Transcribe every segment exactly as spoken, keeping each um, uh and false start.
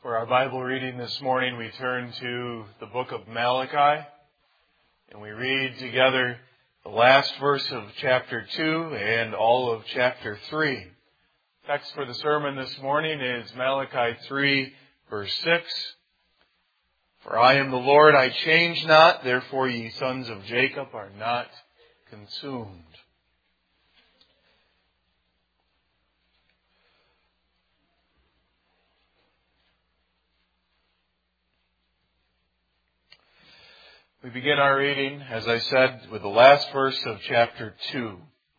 For our Bible reading this morning, we turn to the book of Malachi, and we read together the last verse of chapter two and all of chapter three. Text for the sermon this morning is Malachi three, verse six. For I am the Lord, I change not, therefore ye sons of Jacob are not consumed. We begin our reading, as I said, with the last verse of chapter two.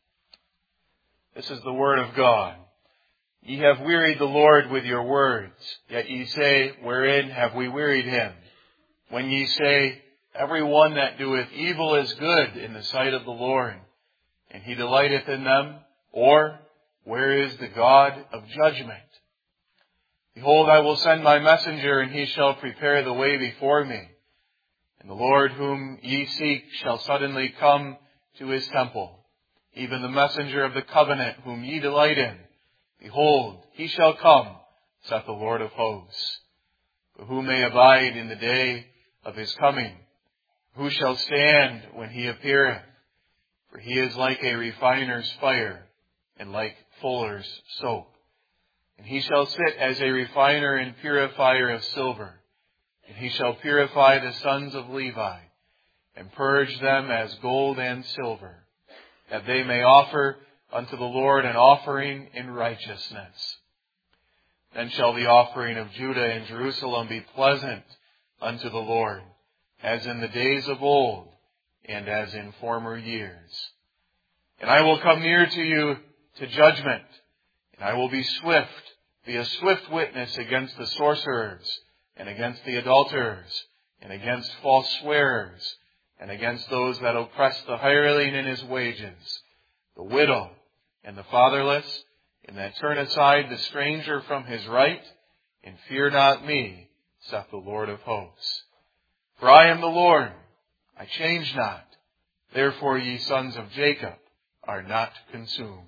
This is the word of God. Ye have wearied the Lord with your words, yet ye say, wherein have we wearied him? When ye say, every one that doeth evil is good in the sight of the Lord, and he delighteth in them, or where is the God of judgment? Behold, I will send my messenger, and he shall prepare the way before me. And the Lord whom ye seek shall suddenly come to his temple, even the messenger of the covenant whom ye delight in. Behold, he shall come, saith the Lord of hosts. But who may abide in the day of his coming? Who shall stand when he appeareth? For he is like a refiner's fire, and like fuller's soap. And he shall sit as a refiner and purifier of silver. And he shall purify the sons of Levi, and purge them as gold and silver, that they may offer unto the Lord an offering in righteousness. Then shall the offering of Judah and Jerusalem be pleasant unto the Lord, as in the days of old, and as in former years. And I will come near to you to judgment, and I will be swift, be a swift witness against the sorcerers, and against the adulterers, and against false swearers, and against those that oppress the hireling in his wages, the widow, and the fatherless, and that turn aside the stranger from his right, and fear not me, saith the Lord of hosts. For I am the Lord, I change not, therefore ye sons of Jacob are not consumed.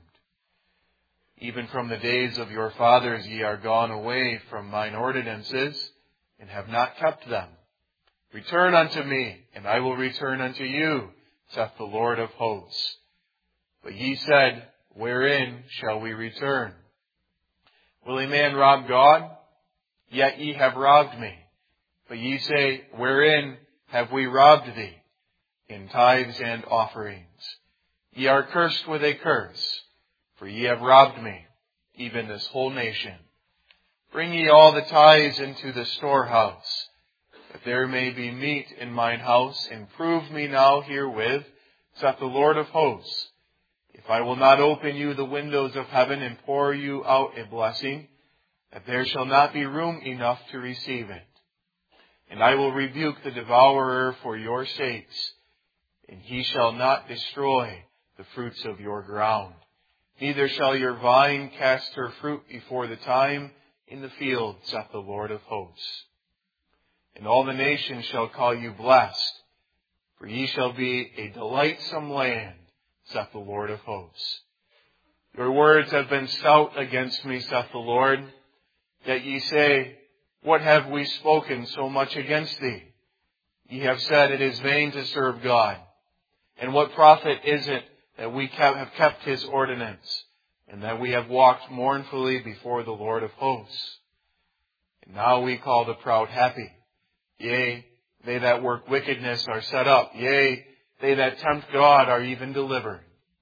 Even from the days of your fathers ye are gone away from mine ordinances, and have not kept them. Return unto me, and I will return unto you, saith the Lord of hosts. But ye said, wherein shall we return? Will a man rob God? Yet ye have robbed me. But ye say, wherein have we robbed thee? In tithes and offerings. Ye are cursed with a curse, for ye have robbed me, even this whole nation. Bring ye all the tithes into the storehouse, that there may be meat in mine house, and prove me now herewith, saith the Lord of hosts, if I will not open you the windows of heaven and pour you out a blessing, that there shall not be room enough to receive it. And I will rebuke the devourer for your sakes, and he shall not destroy the fruits of your ground. Neither shall your vine cast her fruit before the time in the field, saith the Lord of hosts. And all the nations shall call you blessed, for ye shall be a delightsome land, saith the Lord of hosts. Your words have been stout against me, saith the Lord. Yet ye say, what have we spoken so much against thee? Ye have said, it is vain to serve God. And what profit is it that we have kept his ordinance, and that we have walked mournfully before the Lord of hosts? And now we call the proud happy. Yea, they that work wickedness are set up. Yea, they that tempt God are even delivered.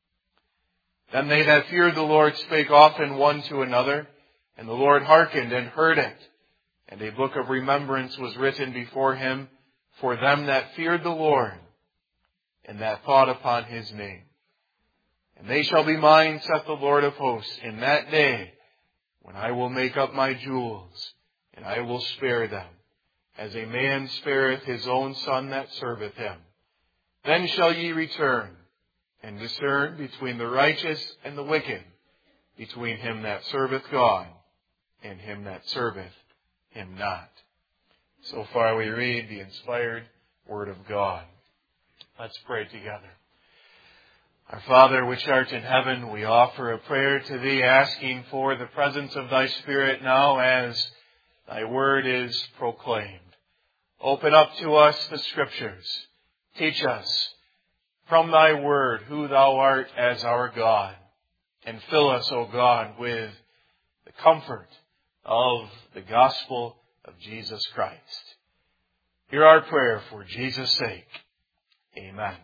Then they that feared the Lord spake often one to another, and the Lord hearkened and heard it. And a book of remembrance was written before him for them that feared the Lord, and that thought upon his name. And they shall be mine, saith the Lord of hosts, in that day, when I will make up my jewels, and I will spare them, as a man spareth his own son that serveth him. Then shall ye return, and discern between the righteous and the wicked, between him that serveth God, and him that serveth him not. So far we read the inspired Word of God. Let's pray together. Our Father, which art in heaven, we offer a prayer to Thee, asking for the presence of Thy Spirit now as Thy word is proclaimed. Open up to us the Scriptures. Teach us from Thy word who Thou art as our God. And fill us, O God, with the comfort of the gospel of Jesus Christ. Hear our prayer for Jesus' sake. Amen.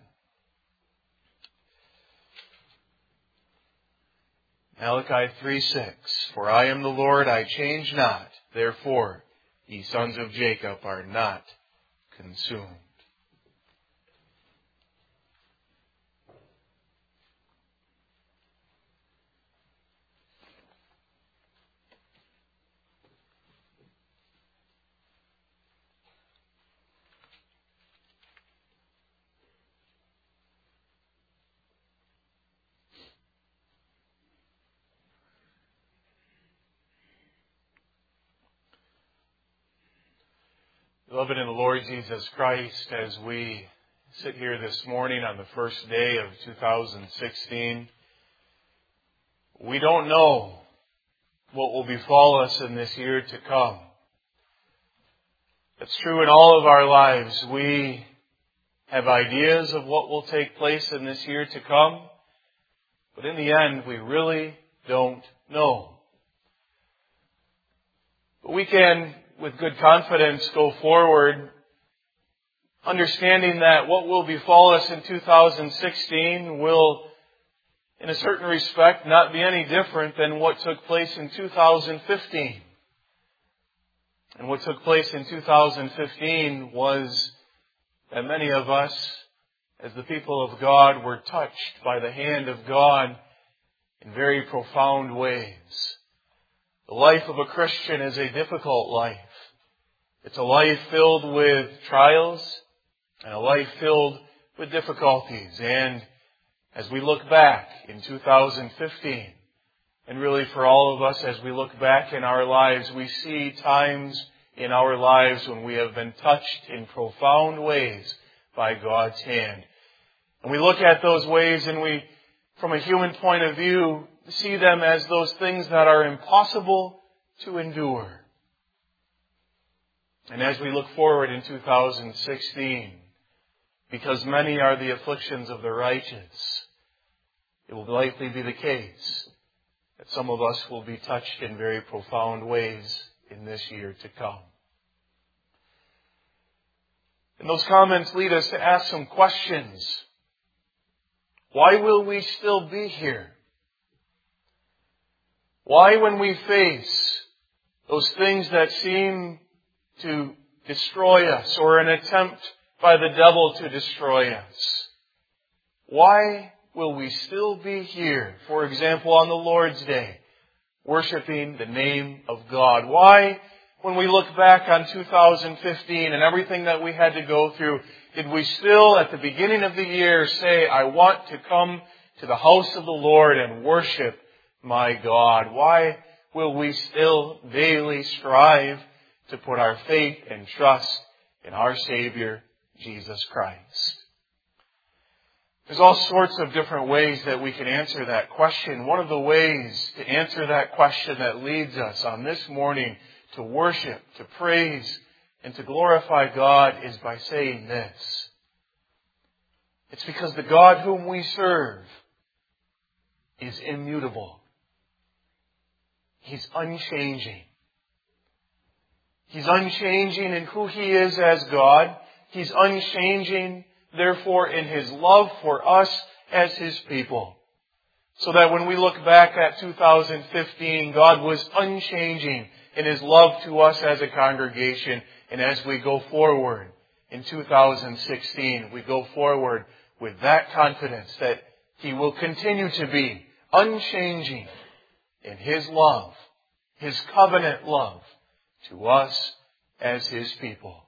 Malachi three six. For I am the Lord, I change not. Therefore, ye sons of Jacob are not consumed. Beloved in the Lord Jesus Christ, as we sit here this morning on the first day of two thousand sixteen, we don't know what will befall us in this year to come. It's true in all of our lives. We have ideas of what will take place in this year to come, but in the end, we really don't know. But we can, with good confidence, go forward, understanding that what will befall us in two thousand sixteen will, in a certain respect, not be any different than what took place in two thousand fifteen. And what took place in two thousand fifteen was that many of us, as the people of God, were touched by the hand of God in very profound ways. The life of a Christian is a difficult life. It's a life filled with trials and a life filled with difficulties. And as we look back in two thousand fifteen, and really for all of us as we look back in our lives, we see times in our lives when we have been touched in profound ways by God's hand. And we look at those ways and we, from a human point of view, see them as those things that are impossible to endure. And as we look forward in two thousand sixteen, because many are the afflictions of the righteous, it will likely be the case that some of us will be touched in very profound ways in this year to come. And those comments lead us to ask some questions. Why will we still be here? Why, when we face those things that seem to destroy us or an attempt by the devil to destroy us, why will we still be here, for example, on the Lord's Day, worshiping the name of God? Why, when we look back on two thousand fifteen and everything that we had to go through, did we still, at the beginning of the year, say, I want to come to the house of the Lord and worship my God? Why will we still daily strive to put our faith and trust in our Savior, Jesus Christ? There's all sorts of different ways that we can answer that question. One of the ways to answer that question that leads us on this morning to worship, to praise, and to glorify God is by saying this. It's because the God whom we serve is immutable. He's unchanging. He's unchanging in who He is as God. He's unchanging, therefore, in His love for us as His people. So that when we look back at two thousand fifteen, God was unchanging in His love to us as a congregation. And as we go forward in two thousand sixteen, we go forward with that confidence that He will continue to be unchanging in His love, His covenant love to us as His people.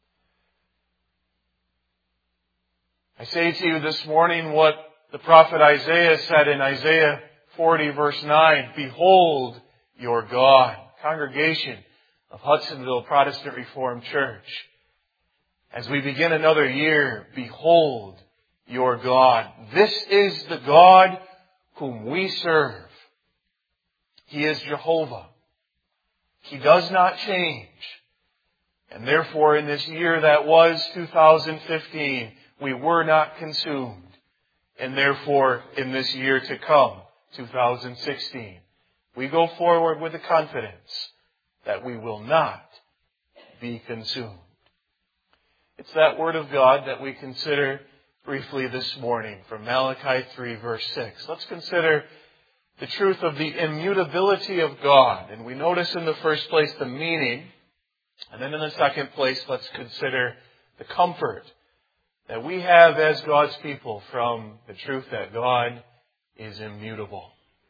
I say to you this morning what the prophet Isaiah said in Isaiah forty verse nine, Behold your God. Congregation of Hudsonville Protestant Reformed Church, as we begin another year, behold your God. This is the God whom we serve. He is Jehovah. He does not change. And therefore, in this year that was two thousand fifteen, we were not consumed. And therefore, in this year to come, two thousand sixteen, we go forward with the confidence that we will not be consumed. It's that word of God that we consider briefly this morning from Malachi three, verse six. Let's consider the truth of the immutability of God. And we notice in the first place the meaning. And then in the second place, let's consider the comfort that we have as God's people from the truth that God is immutable.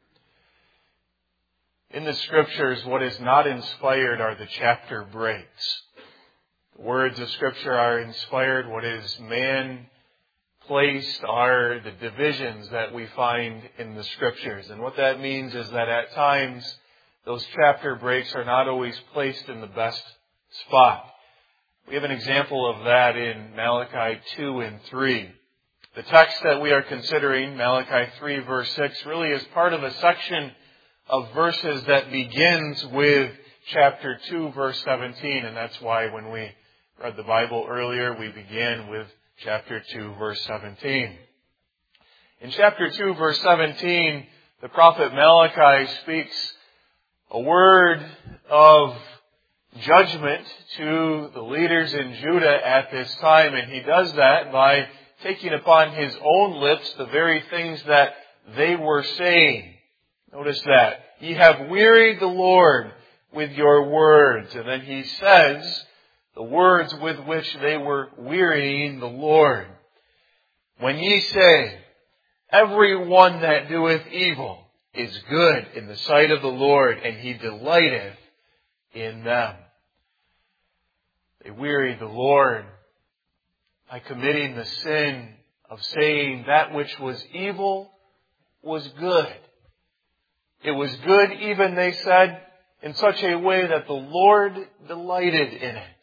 In the Scriptures, what is not inspired are the chapter breaks. The words of Scripture are inspired. What is man-placed are the divisions that we find in the Scriptures. And what that means is that at times, those chapter breaks are not always placed in the best spot. We have an example of that in Malachi two and three. The text that we are considering, Malachi three, verse six, really is part of a section of verses that begins with chapter two, verse seventeen. And that's why when we read the Bible earlier, we began with chapter two, verse seventeen. In chapter two, verse seventeen, the prophet Malachi speaks a word of judgment to the leaders in Judah at this time, and he does that by taking upon his own lips the very things that they were saying. Notice that. Ye have wearied the Lord with your words. And then he says the words with which they were wearying the Lord. When ye say, every one that doeth evil is good in the sight of the Lord, and he delighteth in them. They wearied the Lord by committing the sin of saying that which was evil was good. It was good, even, they said, in such a way that the Lord delighted in it.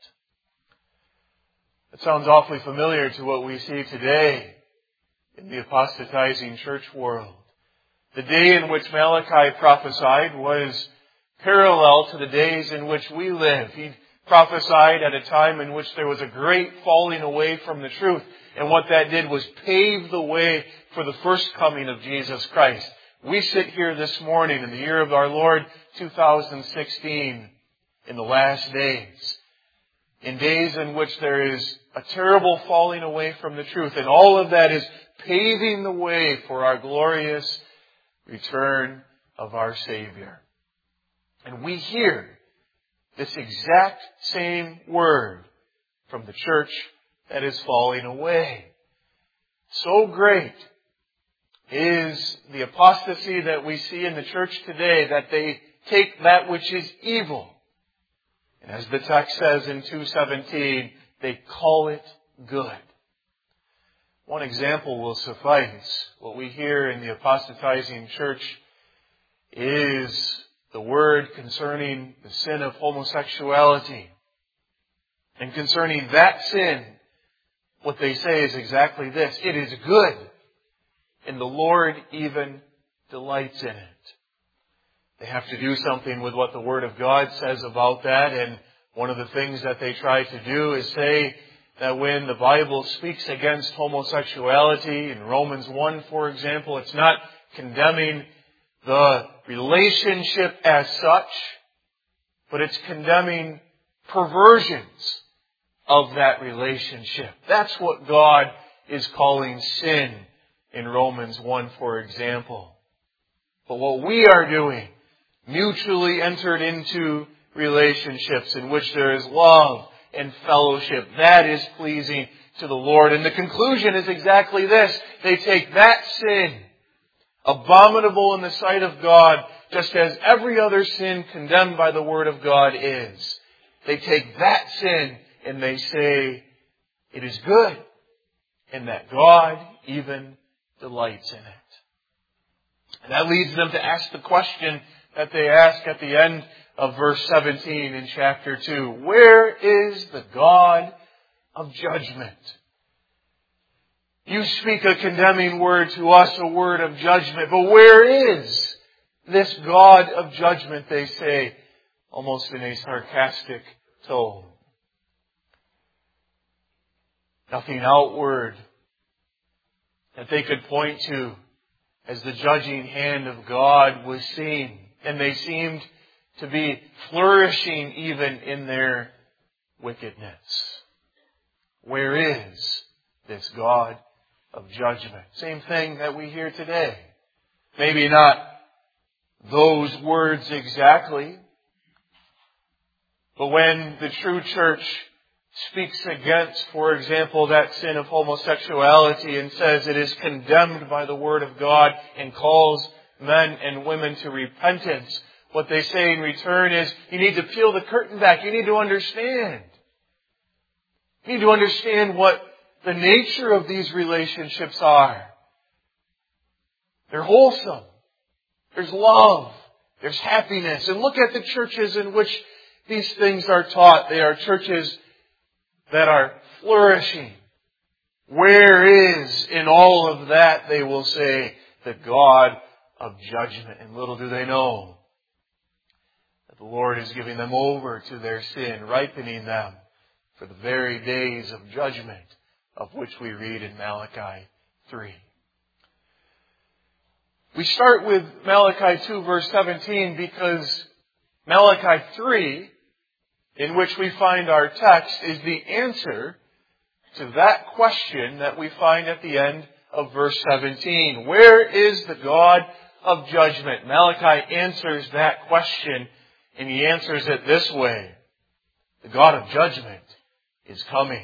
It sounds awfully familiar to what we see today in the apostatizing church world. The day in which Malachi prophesied was parallel to the days in which we live. He prophesied at a time in which there was a great falling away from the truth. And what that did was pave the way for the first coming of Jesus Christ. We sit here this morning in the year of our Lord, two thousand sixteen, in the last days. In days in which there is a terrible falling away from the truth. And all of that is paving the way for our glorious return of our Savior. And we hear this exact same word from the church that is falling away. So great is the apostasy that we see in the church today that they take that which is evil. And as the text says in two seventeen, they call it good. One example will suffice. What we hear in the apostatizing church is the word concerning the sin of homosexuality. And concerning that sin, what they say is exactly this. It is good, and the Lord even delights in it. They have to do something with what the Word of God says about that, and one of the things that they try to do is say that when the Bible speaks against homosexuality, in Romans one, for example, it's not condemning the relationship as such, but it's condemning perversions of that relationship. That's what God is calling sin in Romans one, for example. But what we are doing, mutually entered into relationships in which there is love and fellowship, that is pleasing to the Lord. And the conclusion is exactly this. They take that sin, abominable in the sight of God, just as every other sin condemned by the Word of God is. They take that sin and they say it is good, and that God even delights in it. And that leads them to ask the question that they ask at the end of verse seventeen in chapter two. Where is the God of judgment? You speak a condemning word to us, a word of judgment. But where is this God of judgment, they say? almost in a sarcastic tone. Nothing outward that they could point to as the judging hand of God was seen. And they seemed to be flourishing even in their wickedness. Where is this God of judgment? Same thing that we hear today. Maybe not those words exactly, but when the true church speaks against, for example, that sin of homosexuality and says it is condemned by the Word of God and calls men and women to repentance, what they say in return is, you need to peel the curtain back. You need to understand. You need to understand what the nature of these relationships are. They're wholesome. There's love. There's happiness. And look at the churches in which these things are taught. They are churches that are flourishing. Where is, in all of that, they will say, the God of judgment? And little do they know that the Lord is giving them over to their sin, ripening them for the very days of judgment of which we read in Malachi three. We start with Malachi two, verse seventeen, because Malachi three, in which we find our text, is the answer to that question that we find at the end of verse seventeen. Where is the God of judgment? Malachi answers that question, and he answers it this way. The God of judgment is coming.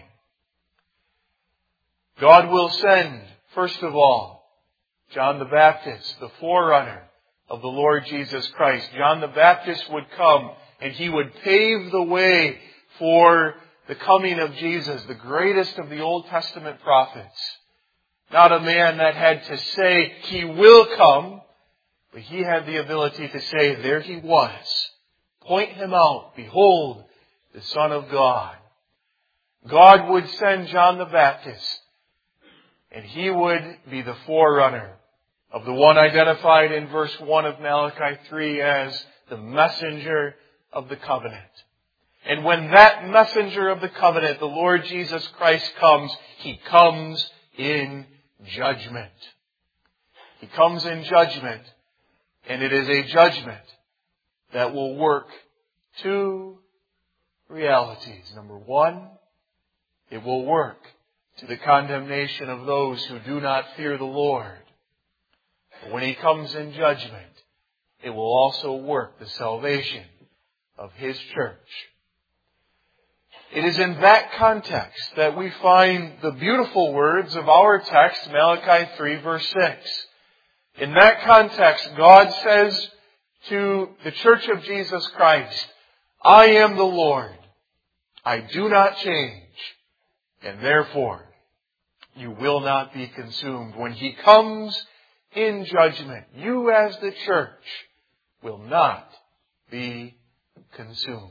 God will send, first of all, John the Baptist, the forerunner of the Lord Jesus Christ. John the Baptist would come and he would pave the way for the coming of Jesus, the greatest of the Old Testament prophets. Not a man that had to say, he will come, but he had the ability to say, there he was. Point him out. Behold, the Son of God. God would send John the Baptist, and he would be the forerunner of the one identified in verse one of Malachi three as the messenger of the covenant. And when that messenger of the covenant, the Lord Jesus Christ, comes, he comes in judgment. He comes in judgment, and it is a judgment that will work two realities. Number one, it will work to the condemnation of those who do not fear the Lord. But when he comes in judgment, it will also work the salvation of his church. It is in that context that we find the beautiful words of our text, Malachi three, verse six. In that context, God says to the church of Jesus Christ, I am the Lord. I do not change. And therefore, you will not be consumed. When he comes in judgment, you as the church will not be consumed.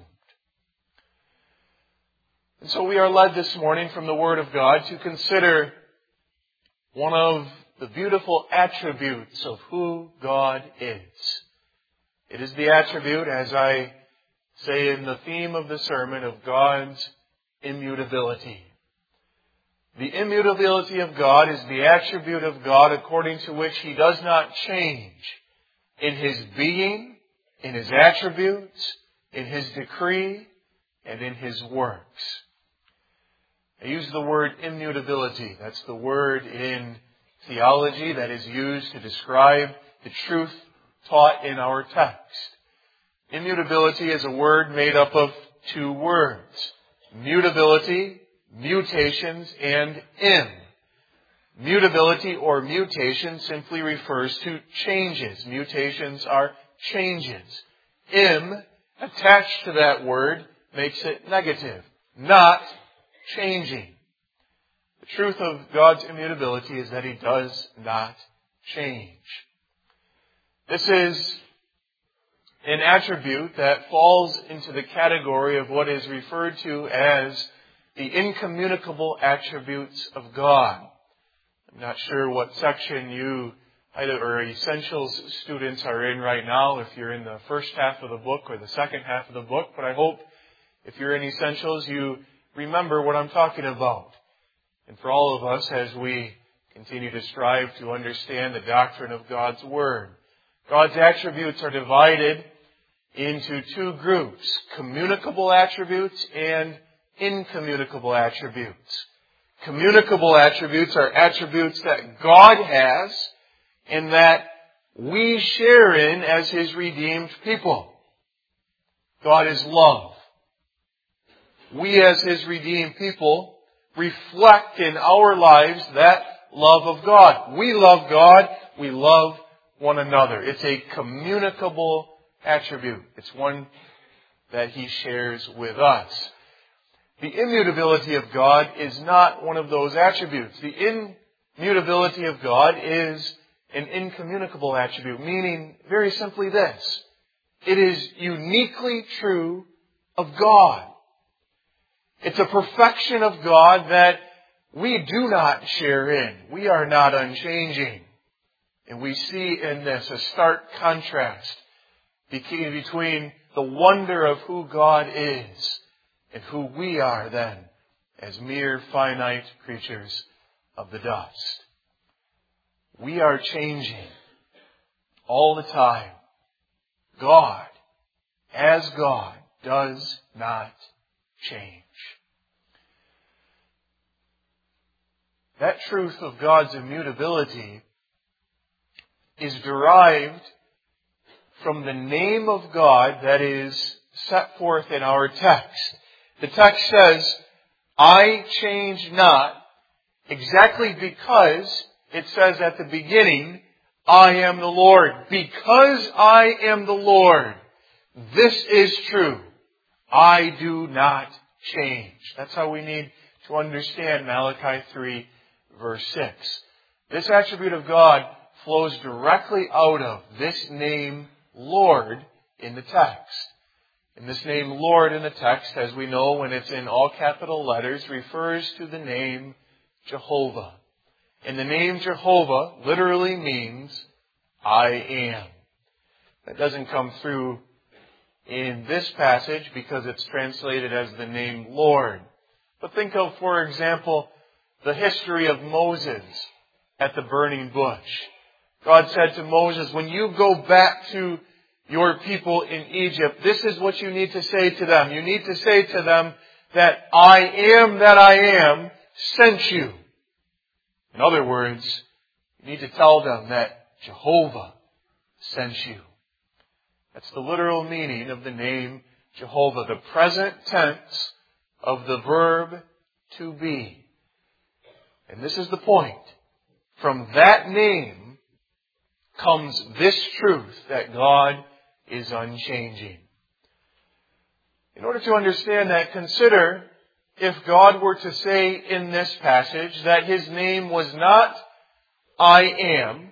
And so we are led this morning from the Word of God to consider one of the beautiful attributes of who God is. It is the attribute, as I say in the theme of the sermon, of God's immutability. The immutability of God is the attribute of God according to which he does not change in his being, in his attributes, in his decree, and in his works. I use the word immutability. That's the word in theology that is used to describe the truth taught in our text. Immutability is a word made up of two words. Mutability, mutations, and im. Mutability or mutation simply refers to changes. Mutations are changes. Im, attached to that word, makes it negative, not changing. The truth of God's immutability is that he does not change. This is an attribute that falls into the category of what is referred to as the incommunicable attributes of God. I'm not sure what section you or essentials students are in right now, if you're in the first half of the book or the second half of the book. But I hope if you're in essentials, you remember what I'm talking about. And for all of us, as we continue to strive to understand the doctrine of God's Word, God's attributes are divided into two groups: communicable attributes and incommunicable attributes. Communicable attributes are attributes that God has and that we share in as His redeemed people. God is love. We as His redeemed people reflect in our lives that love of God. We love God. We love one another. It's a communicable attribute. It's one that He shares with us. The immutability of God is not one of those attributes. The immutability of God is an incommunicable attribute, meaning very simply this: it is uniquely true of God. It's a perfection of God that we do not share in. We are not unchanging. And we see in this a stark contrast between the wonder of who God is and who we are then as mere finite creatures of the dust. We are changing all the time. God, as God, does not change. That truth of God's immutability is derived from the name of God that is set forth in our text. The text says, "I change not," exactly because it says at the beginning, "I am the Lord." Because I am the Lord, this is true. I do not change. That's how we need to understand Malachi three, verse six. This attribute of God flows directly out of this name, Lord, in the text. And this name, Lord, in the text, as we know when it's in all capital letters, refers to the name Jehovah. And the name Jehovah literally means, I am. That doesn't come through in this passage because it's translated as the name Lord. But think of, for example, the history of Moses at the burning bush. God said to Moses, when you go back to your people in Egypt, this is what you need to say to them. You need to say to them that I am that I am sent you. In other words, you need to tell them that Jehovah sent you. That's the literal meaning of the name Jehovah, the present tense of the verb to be. And this is the point. From that name comes this truth that God is unchanging. In order to understand that, consider if God were to say in this passage that His name was not I am,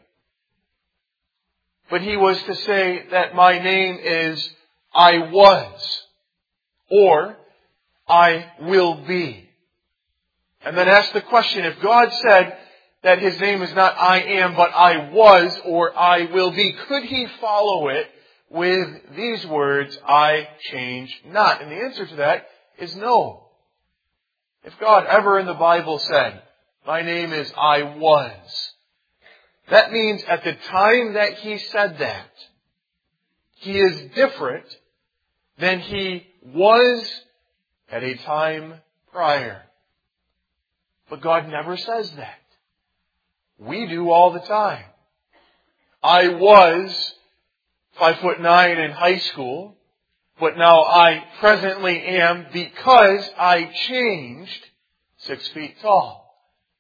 but He was to say that my name is I was, or I will be. And then ask the question, if God said that His name is not I am, but I was, or I will be, could He follow it with these words, I change not? And the answer to that is no. If God ever in the Bible said, my name is I was, that means at the time that He said that, He is different than He was at a time prior. But God never says that. We do all the time. I was five foot nine in high school, but now I presently am because I changed six feet tall.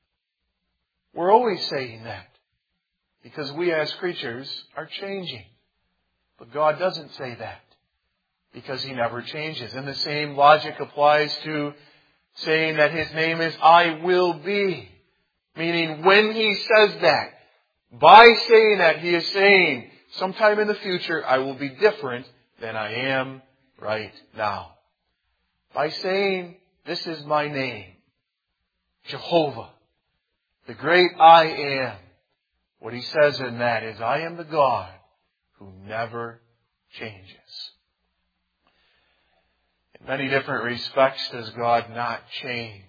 We're always saying that because we as creatures are changing. But God doesn't say that because He never changes. And the same logic applies to saying that His name is I will be. Meaning when He says that, by saying that, He is saying, sometime in the future I will be different than I am right now. By saying, this is my name, Jehovah, the great I am, What he says in that is, I am the God who never changes. In many different respects does God not change.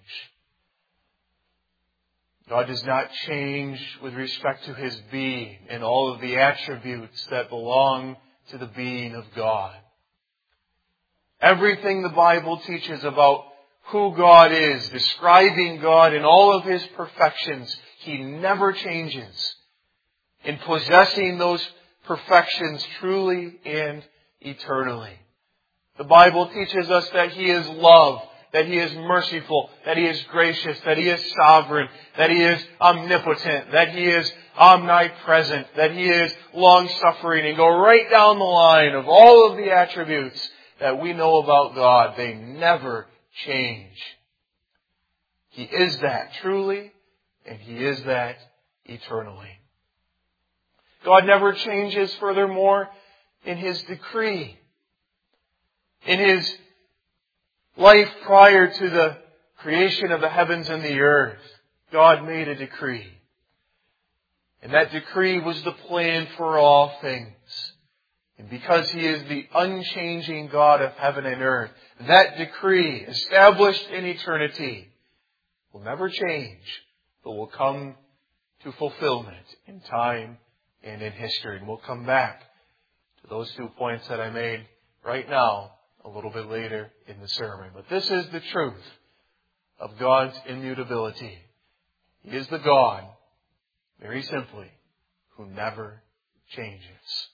God does not change with respect to His being and all of the attributes that belong to the being of God. Everything the Bible teaches about who God is, describing God in all of His perfections, He never changes in possessing those perfections truly and eternally. The Bible teaches us that He is love, that He is merciful, that He is gracious, that He is sovereign, that He is omnipotent, that He is omnipresent, that He is long-suffering, and go right down the line of all of the attributes that we know about God. They never change. He is that truly, and He is that eternally. God never changes, furthermore, in His decree. In His life prior to the creation of the heavens and the earth, God made a decree. And that decree was the plan for all things. And because He is the unchanging God of heaven and earth, that decree, established in eternity, will never change, but will come to fulfillment in time and in history. And we'll come back to those two points that I made right now a little bit later in the sermon. But this is the truth of God's immutability. He is the God, very simply, who never changes.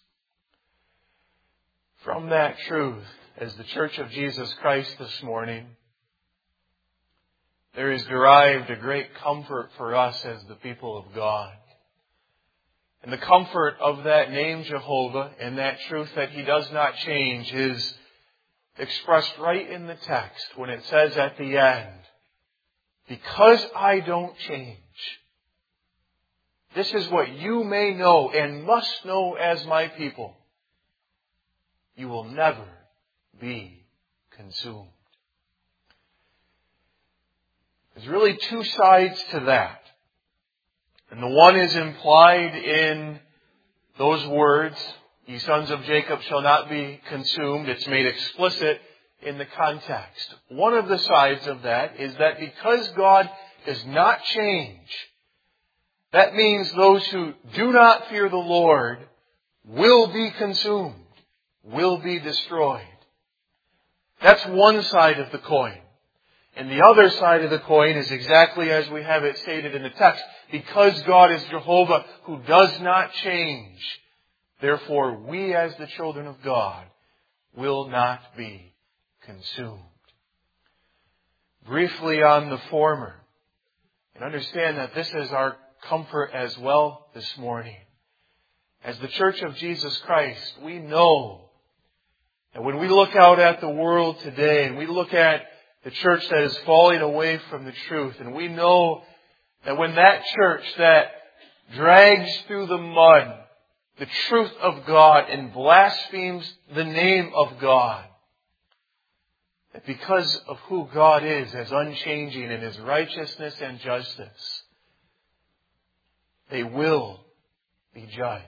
From that truth, as the Church of Jesus Christ this morning, there is derived a great comfort for us as the people of God. And the comfort of that name Jehovah and that truth that He does not change is expressed right in the text when it says at the end, because I don't change. This is what you may know and must know as my people. You will never be consumed. There's really two sides to that. And the one is implied in those words, ye sons of Jacob shall not be consumed. It's made explicit in the context. One of the sides of that is that because God does not change, that means those who do not fear the Lord will be consumed, will be destroyed. That's one side of the coin. And the other side of the coin is exactly as we have it stated in the text. Because God is Jehovah who does not change, therefore we as the children of God will not be consumed. Briefly on the former, and understand that this is our comfort as well this morning. As the Church of Jesus Christ, we know that when we look out at the world today and we look at the church that is falling away from the truth, and we know that when that church that drags through the mud the truth of God and blasphemes the name of God, that because of who God is as unchanging in His righteousness and justice, they will be judged.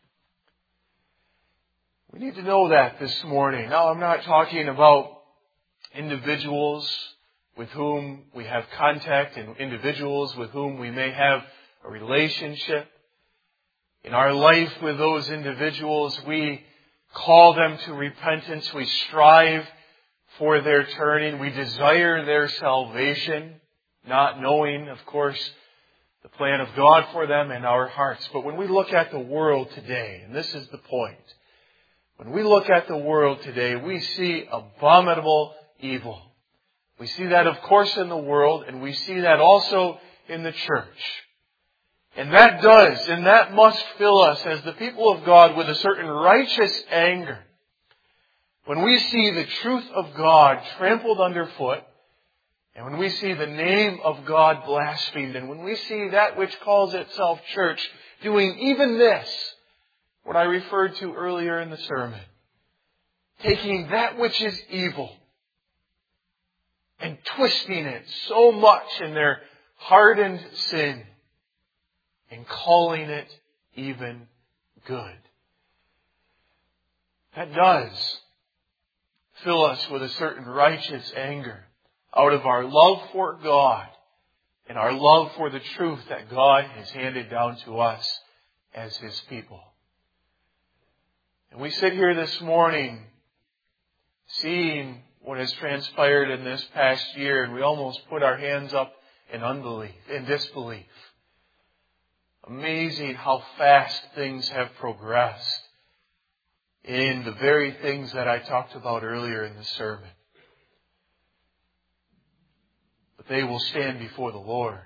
We need to know that this morning. Now, I'm not talking about individuals with whom we have contact and individuals with whom we may have a relationship. In our life with those individuals, we call them to repentance. We strive for their turning. We desire their salvation, not knowing, of course, the plan of God for them in our hearts. But when we look at the world today, and this is the point, when we look at the world today, we see abominable evil. We see that, of course, in the world, and we see that also in the church. And that does, and that must fill us as the people of God with a certain righteous anger. When we see the truth of God trampled underfoot, and when we see the name of God blasphemed, and when we see that which calls itself church doing even this, what I referred to earlier in the sermon, taking that which is evil and twisting it so much in their hardened sin and calling it even good. That does fill us with a certain righteous anger out of our love for God and our love for the truth that God has handed down to us as His people. And we sit here this morning seeing what has transpired in this past year, and we almost put our hands up in unbelief, in disbelief. Amazing how fast things have progressed in the very things that I talked about earlier in the sermon. But they will stand before the Lord.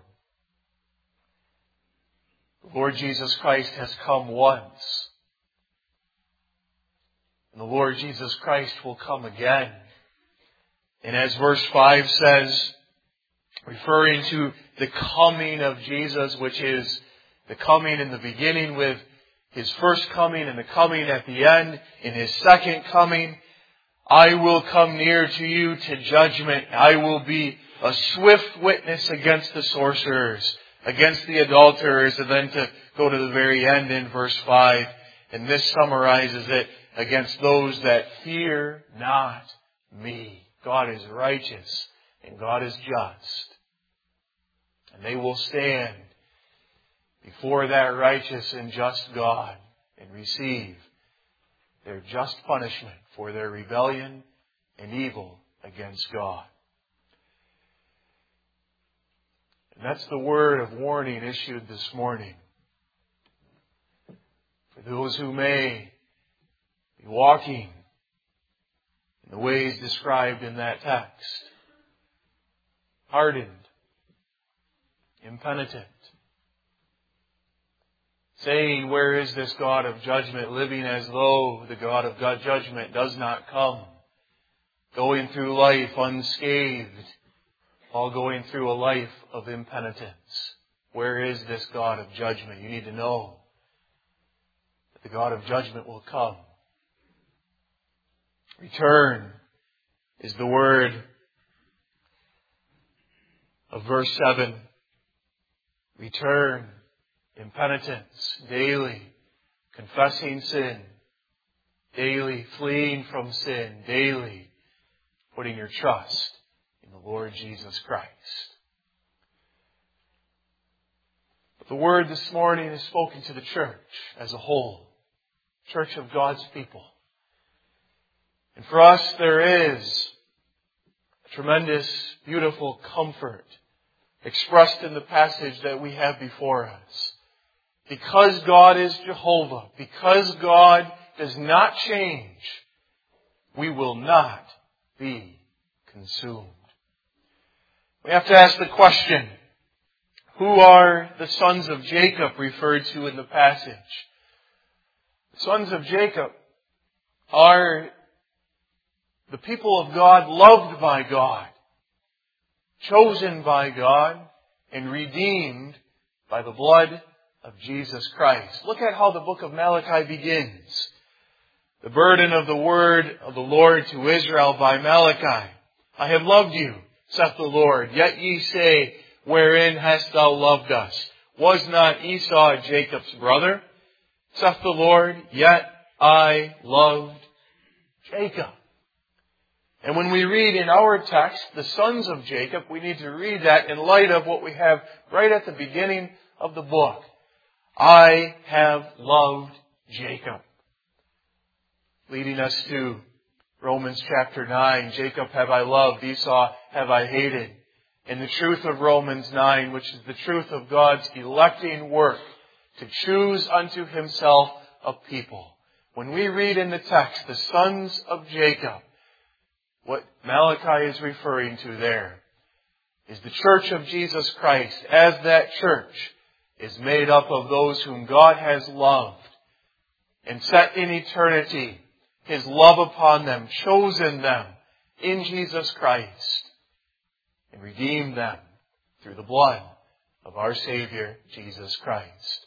The Lord Jesus Christ has come once. And the Lord Jesus Christ will come again. And as verse five says, referring to the coming of Jesus, which is the coming in the beginning with His first coming and the coming at the end, in His second coming, I will come near to you to judgment. I will be a swift witness against the sorcerers, against the adulterers, and then to go to the very end in verse five. And this summarizes it, against those that fear not me. God is righteous and God is just. And they will stand before that righteous and just God and receive their just punishment for their rebellion and evil against God. And that's the word of warning issued this morning. For those who may be walking in the ways described in that text, hardened, impenitent, saying, where is this God of judgment, living as though the God of God judgment does not come, going through life unscathed, all going through a life of impenitence. Where is this God of judgment? You need to know that the God of judgment will come. Return is the word of verse seven. Return, impenitence, daily confessing sin, daily fleeing from sin, daily putting your trust in the Lord Jesus Christ. But the word this morning is spoken to the church as a whole, church of God's people. And for us there is a tremendous, beautiful comfort expressed in the passage that we have before us. Because God is Jehovah, because God does not change, we will not be consumed. We have to ask the question, who are the sons of Jacob referred to in the passage? The sons of Jacob are the people of God, loved by God, chosen by God, and redeemed by the blood of Jesus Christ. Look at how the book of Malachi begins. The burden of the word of the Lord to Israel by Malachi. I have loved you, saith the Lord, yet ye say, wherein hast thou loved us? Was not Esau Jacob's brother? Saith the Lord, yet I loved Jacob. And when we read in our text, the sons of Jacob, we need to read that in light of what we have right at the beginning of the book. I have loved Jacob. Leading us to Romans chapter nine. Jacob have I loved, Esau have I hated. And the truth of Romans nine, which is the truth of God's electing work to choose unto Himself a people. When we read in the text, the sons of Jacob, what Malachi is referring to there is the church of Jesus Christ, as that church is made up of those whom God has loved and set in eternity His love upon them, chosen them in Jesus Christ, and redeemed them through the blood of our Savior, Jesus Christ.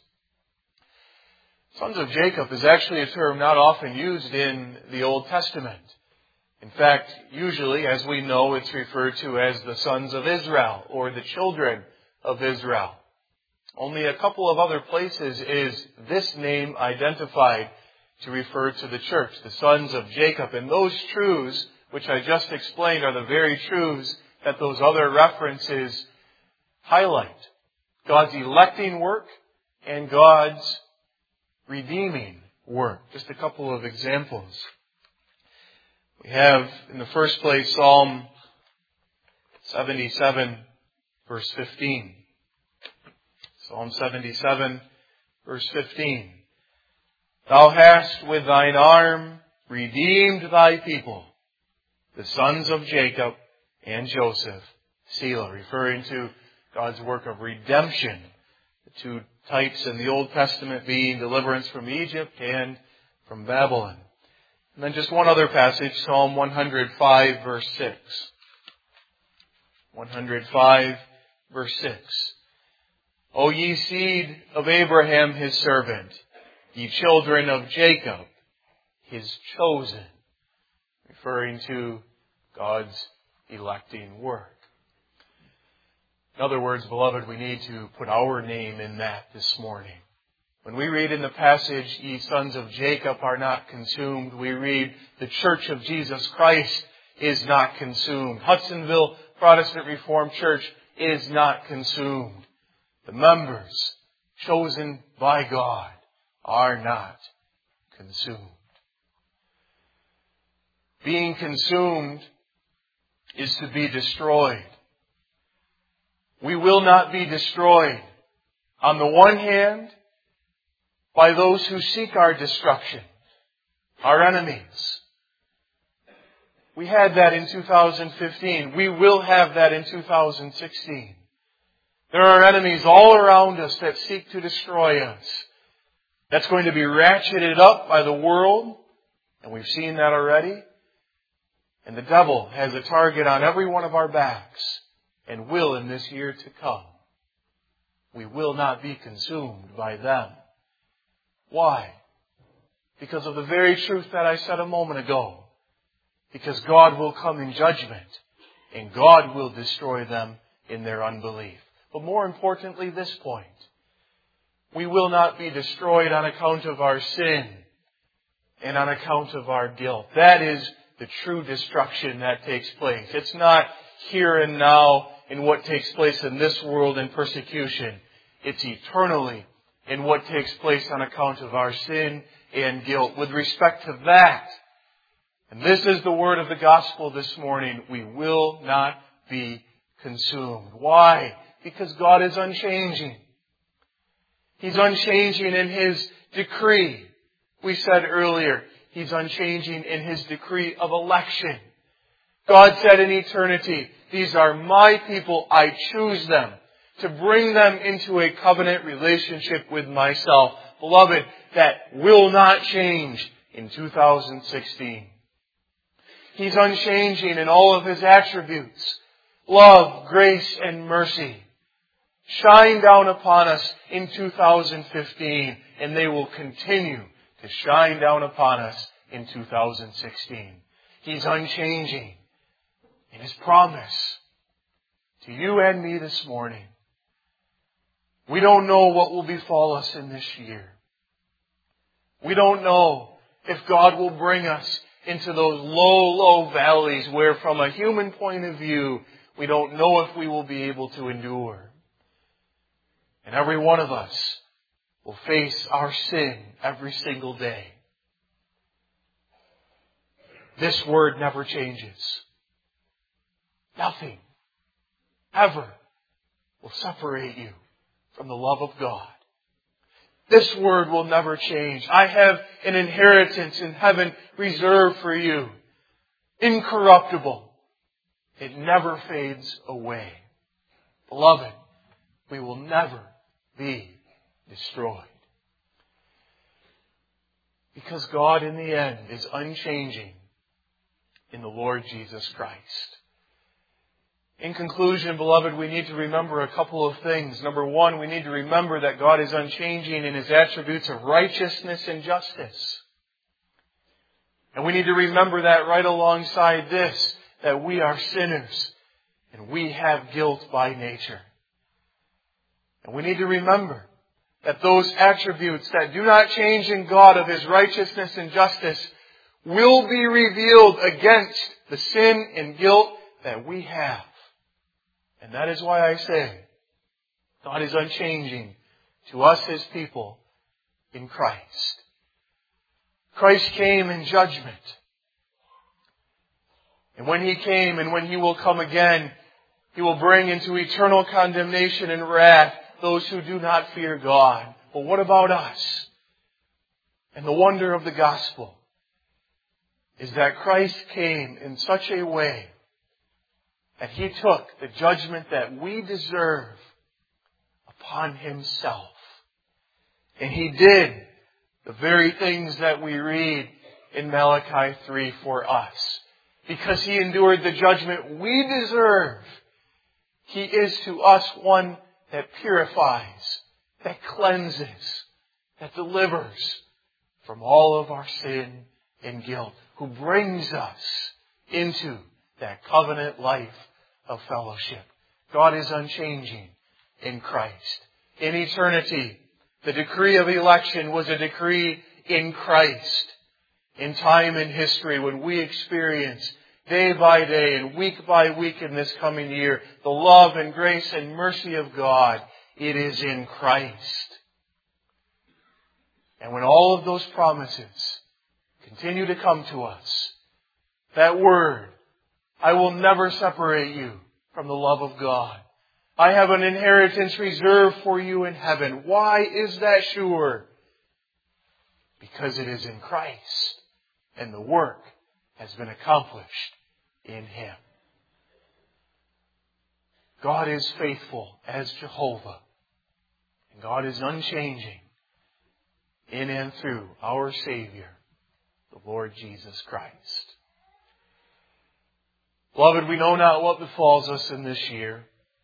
Sons of Jacob is actually a term not often used in the Old Testament. In fact, usually, as we know, it's referred to as the sons of Israel or the children of Israel. Only a couple of other places is this name identified to refer to the church, the sons of Jacob. And those truths, which I just explained, are the very truths that those other references highlight. God's electing work and God's redeeming work. Just a couple of examples. We have, in the first place, Psalm seventy-seven, verse fifteen. Psalm seventy-seven, verse fifteen. Thou hast with thine arm redeemed thy people, the sons of Jacob and Joseph. Selah, referring to God's work of redemption. The two types in the Old Testament being deliverance from Egypt and from Babylon. And then just one other passage, Psalm one hundred five, verse six. one hundred five, verse six. O ye seed of Abraham his servant, ye children of Jacob, his chosen. Referring to God's electing work. In other words, beloved, we need to put our name in that this morning. When we read in the passage, ye sons of Jacob are not consumed, we read, the church of Jesus Christ is not consumed. Hudsonville Protestant Reformed Church is not consumed. The members chosen by God are not consumed. Being consumed is to be destroyed. We will not be destroyed, on the one hand, by those who seek our destruction, our enemies. We had that in two thousand fifteen. We will have that in two thousand sixteen. There are enemies all around us that seek to destroy us. That's going to be ratcheted up by the world, and we've seen that already. And the devil has a target on every one of our backs, and will in this year to come. We will not be consumed by them. Why? Because of the very truth that I said a moment ago. Because God will come in judgment, and God will destroy them in their unbelief. But more importantly, this point. We will not be destroyed on account of our sin and on account of our guilt. That is the true destruction that takes place. It's not here and now in what takes place in this world in persecution. It's eternally in what takes place on account of our sin and guilt. With respect to that, and this is the word of the gospel this morning, we will not be consumed. Why? Because God is unchanging. He's unchanging in His decree. We said earlier, He's unchanging in His decree of election. God said in eternity, these are my people, I choose them to bring them into a covenant relationship with myself. Beloved, that will not change in two thousand sixteen. He's unchanging in all of His attributes. Love, grace, and mercy shine down upon us in two thousand fifteen, and they will continue to shine down upon us in two thousand sixteen. He's unchanging in His promise to you and me this morning. We don't know what will befall us in this year. We don't know if God will bring us into those low, low valleys where from a human point of view, we don't know if we will be able to endure. And every one of us will face our sin every single day. This word never changes. Nothing ever will separate you from the love of God. This word will never change. I have an inheritance in heaven reserved for you. Incorruptible. It never fades away. Beloved, we will never be destroyed. Because God in the end is unchanging in the Lord Jesus Christ. In conclusion, beloved, we need to remember a couple of things. Number one, we need to remember that God is unchanging in His attributes of righteousness and justice. And we need to remember that right alongside this, that we are sinners and we have guilt by nature. And we need to remember that those attributes that do not change in God of His righteousness and justice will be revealed against the sin and guilt that we have. And that is why I say, God is unchanging to us, His people, in Christ. Christ came in judgment. And when He came and when He will come again, He will bring into eternal condemnation and wrath those who do not fear God. But what about us? And the wonder of the gospel is that Christ came in such a way that He took the judgment that we deserve upon Himself. And He did the very things that we read in Malachi three for us. Because He endured the judgment we deserve, He is to us one that purifies, that cleanses, that delivers from all of our sin and guilt, who brings us into that covenant life of fellowship. God is unchanging in Christ. In eternity, the decree of election was a decree in Christ. In time and history, when we experience day by day and week by week in this coming year the love and grace and mercy of God, it is in Christ. And when all of those promises continue to come to us, that word, I will never separate you from the love of God. I have an inheritance reserved for you in heaven. Why is that sure? Because it is in Christ, and the work has been accomplished in Him. God is faithful as Jehovah, and God is unchanging in and through our Savior, the Lord Jesus Christ. Beloved, we know not what befalls us in this year.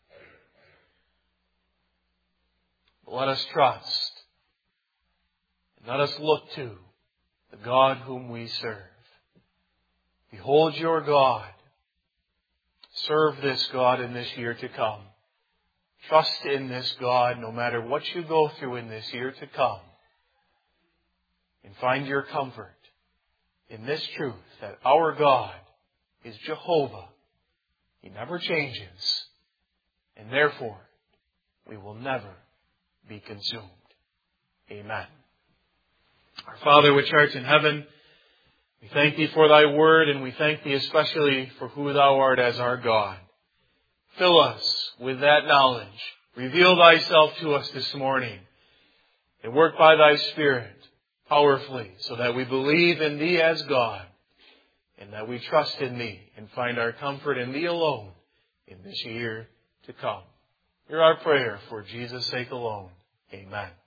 But let us trust, and let us look to the God whom we serve. Behold your God. Serve this God in this year to come. Trust in this God no matter what you go through in this year to come. And find your comfort in this truth that our God is Jehovah. He never changes. And therefore, we will never be consumed. Amen. Our Father which art in heaven, we thank Thee for Thy word, and we thank Thee especially for who Thou art as our God. Fill us with that knowledge. Reveal Thyself to us this morning, and work by Thy Spirit powerfully so that we believe in Thee as God, and that we trust in Thee and find our comfort in Thee alone in this year to come. Hear our prayer for Jesus' sake alone. Amen.